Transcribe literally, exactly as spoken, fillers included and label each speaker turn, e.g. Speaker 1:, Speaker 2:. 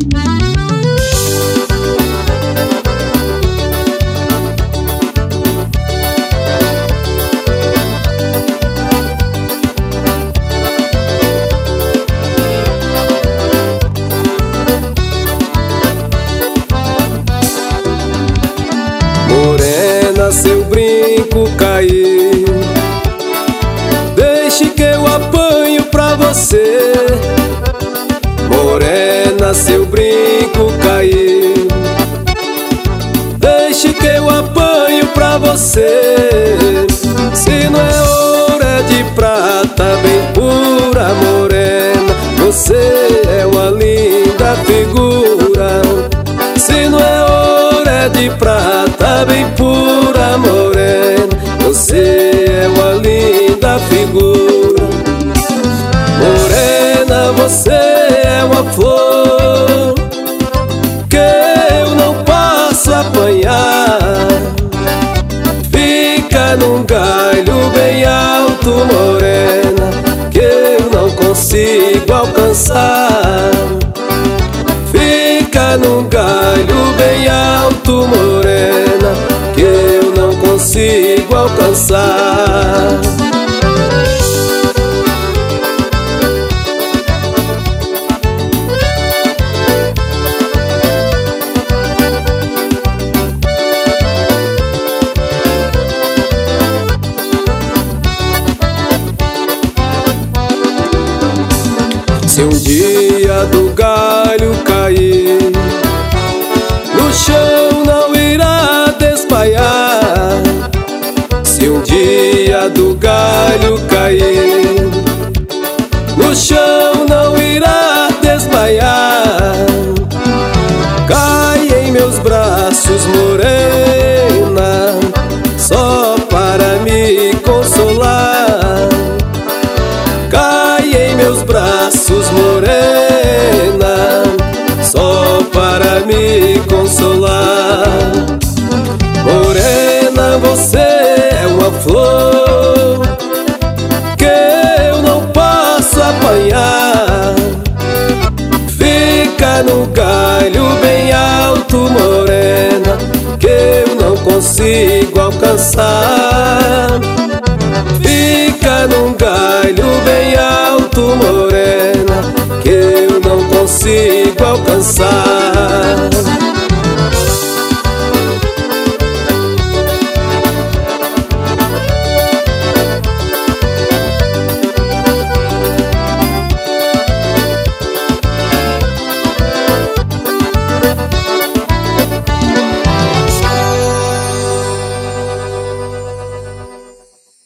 Speaker 1: Morena, seu brinco caiu, deixe que eu apanho pra você. Morena, seu brinco caiu, deixe que eu apanho pra você. Se não é ouro, é de prata, bem pura, morena, você é uma linda figura. Se não é ouro, é de prata, bem pura, morena, você é uma linda figura. Morena, você é uma flor que eu não posso apanhar. Fica num galho bem alto, morena, que eu não consigo alcançar. Fica num galho bem alto, morena, que eu não consigo alcançar. Se um dia do galho cair, no chão não irá desmaiar. Se um dia do galho cair, no chão não irá desmaiar. Cai em meus braços, morena, só para me consolar. Cai em meus braços, morena, só para me consolar. Morena, você é uma flor que eu não posso apanhar. Fica no galho bem alto, morena, que eu não consigo alcançar. Fica num galho bem alto, morena, que eu não consigo alcançar.